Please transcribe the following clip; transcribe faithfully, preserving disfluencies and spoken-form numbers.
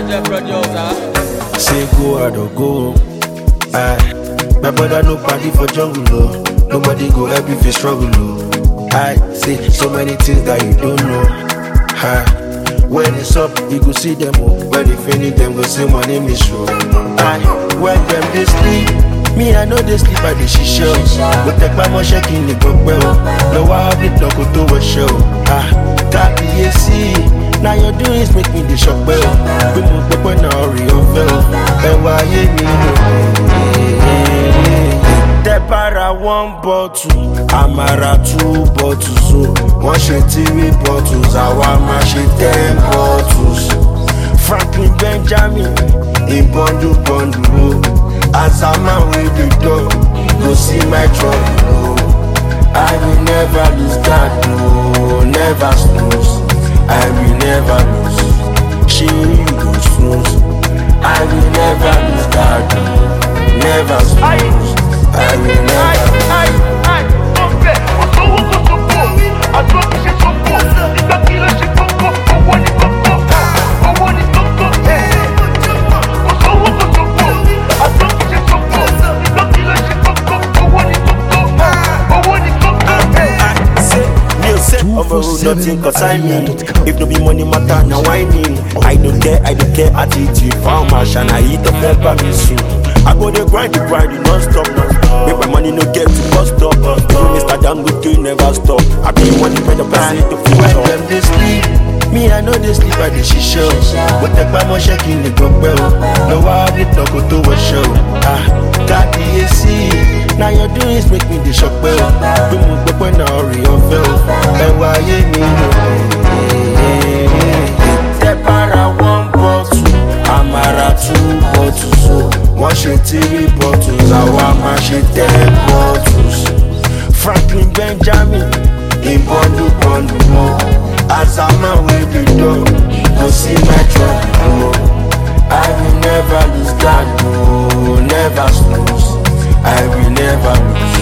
the producer. Say go out or go. Aye. My brother no party for jungle, oh. Nobody go help if you struggle, oh. I say so many things that you don't know. Aye. When it's up, you go see them, oh. When they finish, them go say my name is show. Aye. When them they sleep, me I know they sleep at the shisha. Go take my money shaking the go well. No I have it, no go to a show. Ah, that B A C. Now your doings make me the shock bell. We move the point now, real fell. And why you need the para one bottle, Amara two bottles. So one shit three bottles, Awama shit ten bottles. Franklin Benjamin in bundle bundle. As I'm away the door, go see my trouble. I will never lose that, no, never snooze. I will never lose. She you go snooze. I will never lose that, no, never snooze. I will never lose. Nothing concern me. If no be money matter, now whining. I don't care, I don't care attitude. Found my shine, I eat the pepper me soon. I go the grind, the grind, non-stop, non-stop. Make my money no get to bust up. Even Mister Dangote never stop. I be one depend on person to feel when them they sleep, me I know they sleep at the shisha. But take my money shaking the go well. No I have it, no go to a show. Ah, got the A C. Now your doings make me the shock bell. We move the point now, real fell. And why you need the para one bottle, Amara two bottles. So one shit three bottles, Awama shit ten bottles. Franklin Benjamin in bundle bundle. As I'm away the door, go see my trouble. I will never lose that, no, never snooze. I will never lose.